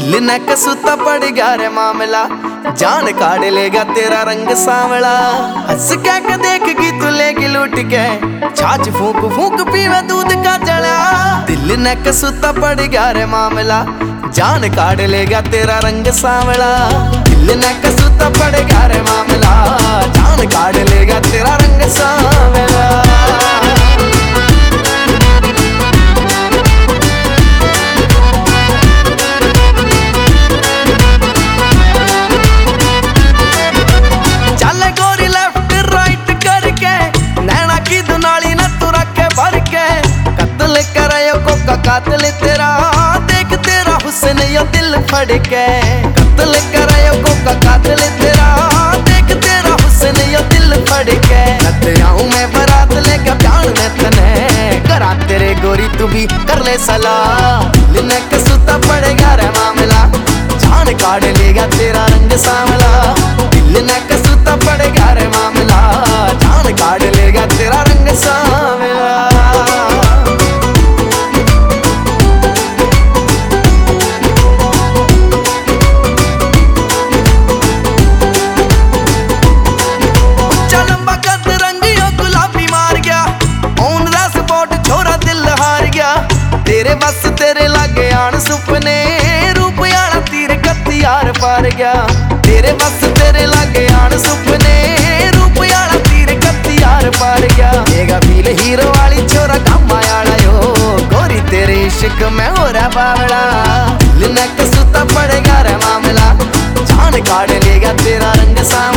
दिल न कसूता पड़ गया रे मामला, जान काढ़ लेगा तेरा रंग सांवला। हंस के देखेगी तू लेगी लूट के, छाछ फूक फूक पीवे दूध का जला। दिल न कसूता पड़ गया रे मामला, जान काढ़ लेगा तेरा रंग सांवला। दिल न कसूता पड़ गया रे मामला, जान काढ़ लेगा तेरा रंग सांवला। कातिल तेरा देख तेरा हुस्न यो दिल फड़ के, कत्ल करायो कोका कातिल तेरा देख तेरा हुस्न यो दिल फड़ के। आऊं मैं बारात लेके प्यार में तने करा तेरे गोरी तू भी कर ले सलाह। दिल न कसूता पड़ेगा रे मामला, जान काढ़ लेगा तेरा रंग सांवला। दिल न कसूता पड़ेगा रे मामला, जान काढ़ लेगा तेरा रंग सांवला। तेरे बस तेरे लागे आन सुपने, रूप आला तीर कत्तियार पार गया। तेरे बस तेरे लागे आन सुपने, रूप आला तीर कत्तियार पार गया। येगा फील हीरो वाली छोरा काम आया यो, गोरी तेरे इश्क में हो रहा बावड़ा। दिल न कसूता पड़ेगा रे मामला, जान काढ़ लेगा तेरा रंग सा